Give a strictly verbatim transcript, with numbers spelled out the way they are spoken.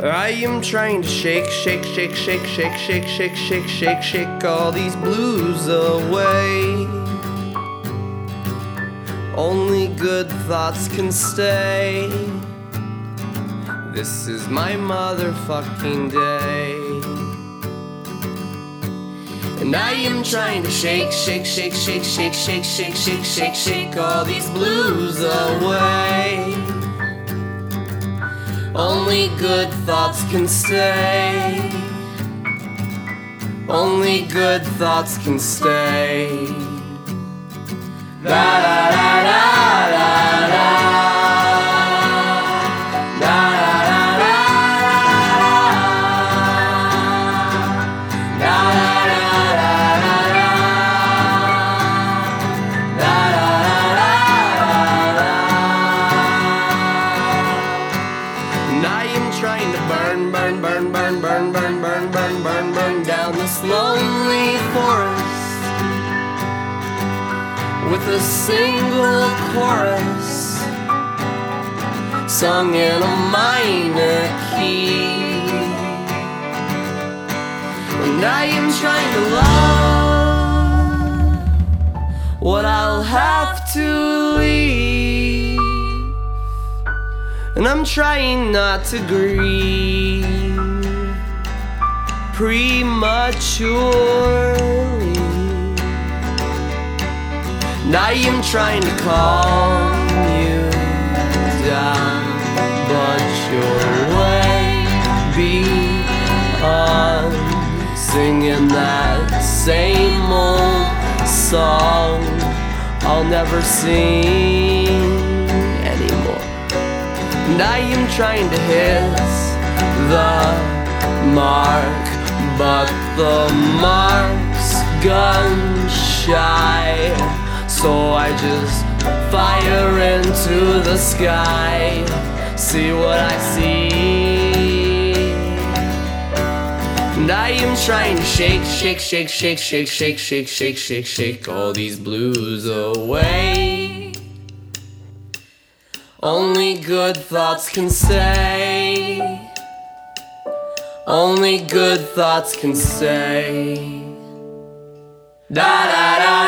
I am trying to shake, shake, shake, shake, shake, shake, shake, shake, shake, shake all these blues away. Only good thoughts can stay. This is my motherfucking day. And I am trying to shake, shake, shake, shake, shake, shake, shake, shake, shake, shake all these blues away. Only good thoughts can stay. Only good thoughts can stay. Da da da da da da. Trying to burn, burn, burn, burn, burn, burn, burn, burn, burn, burn down this lonely forest with a single chorus sung in a minor key. And I am trying to love what I'll have to leave. And I'm trying not to grieve prematurely. And I am trying to calm you down, but you're way beyond singing that same old song I'll never sing. And I am trying to hiss the mark, but the mark's gun shy. So I just fire into the sky, see what I see. And I am trying to shake, shake, shake, shake, shake, shake, shake, shake, shake, shake all these blues away. Only good thoughts can stay. Only good thoughts can stay. Da da da.